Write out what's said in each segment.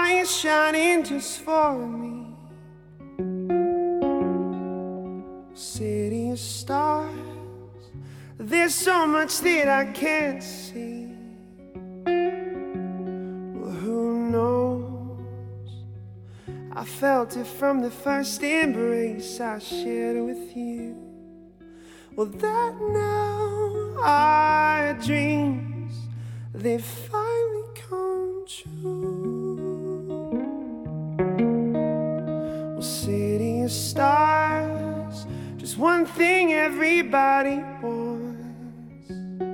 Are you shining just for me? City of stars, there's so much that I can't see. Well, who knows? I felt it from the first embrace I shared with you. Well, that now our dreams, they finally come true. Well, city of stars, just one thing everybody wants.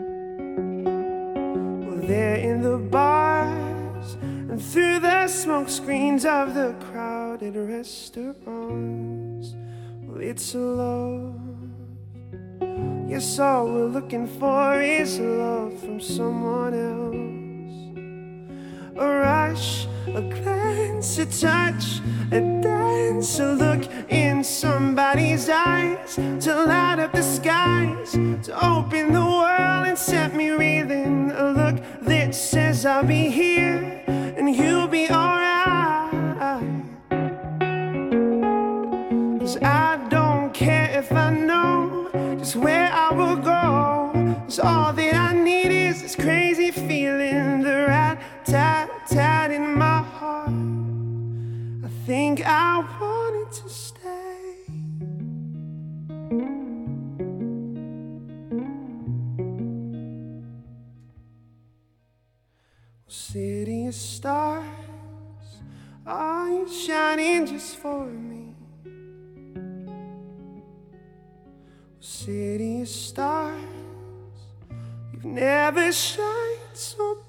Well, they're in the bars and through the smoke screens of the crowded restaurants. Well, it's a love. Yes, all we're looking for is love from someone else. A rush, a glance, a touch, a dance, a look in somebody's eyes, to light up the skies, to open the world and set me reeling. A look that says I'll be here and you'll be alright. 'Cause I don't care if I know just where I will go. 'Cause all that I need is this crazy feeling, the rat-tat-tat in my heart. I think I want it to stay. City of stars, are you shining just for me? City of stars, you've never shined so bright.